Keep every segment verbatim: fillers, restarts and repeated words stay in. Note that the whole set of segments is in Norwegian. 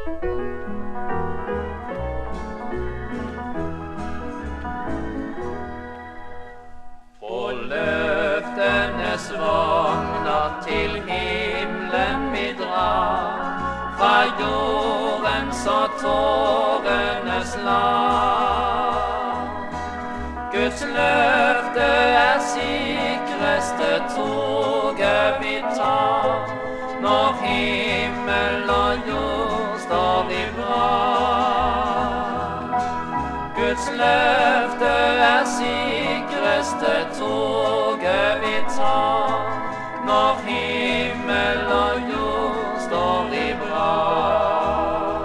På løftenes vogner til himmelen vi drar, fra jordens og tårenes land. Guds løfte er sikreste toget vi tar, når himmel og jord står i brann. Guds løfte er sikreste toget vi tar, når himmel og jord står i brann.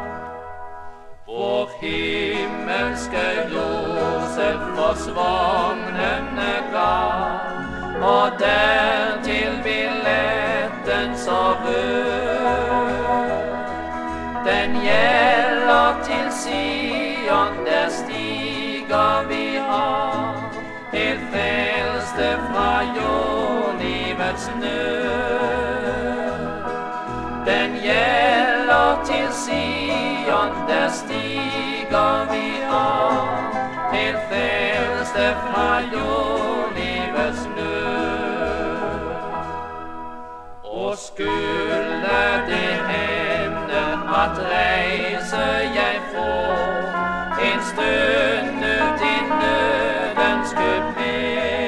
Vår himmelske Josef oss vognene ga, og dertil billetten så rød. Den gjelder til Sion, der stiger vi har, helt frelste fra jordlivets nød. Den gjelder til Sion, der stiger vi har, helt frelste fra jordlivets nød. Og skulle det hende at reise jeg får en stund ut i nødens kupé,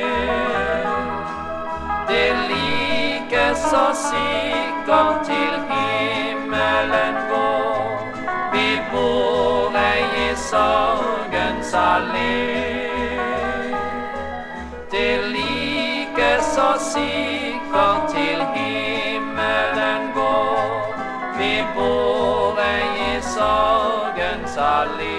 det like så sikkert til himmelen går, vi bor ei i sorgens allé. Det like så sikkert til himmelen går, vi bor ei i sorgens allé.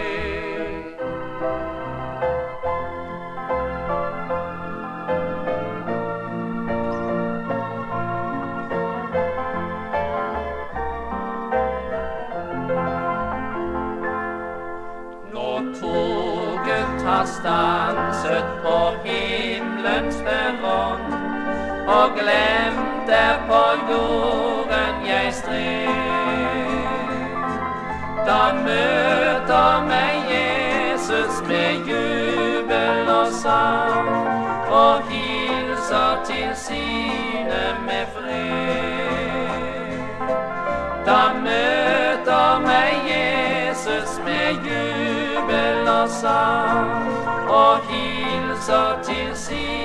Når toget har stanset på himmelens perrong, og glemt er på jorden jeg stred, da møter meg Jesus med jubel og sang, og hilser til sine med fred. Da møter meg Jesus med jubel og sang, og hilser til sine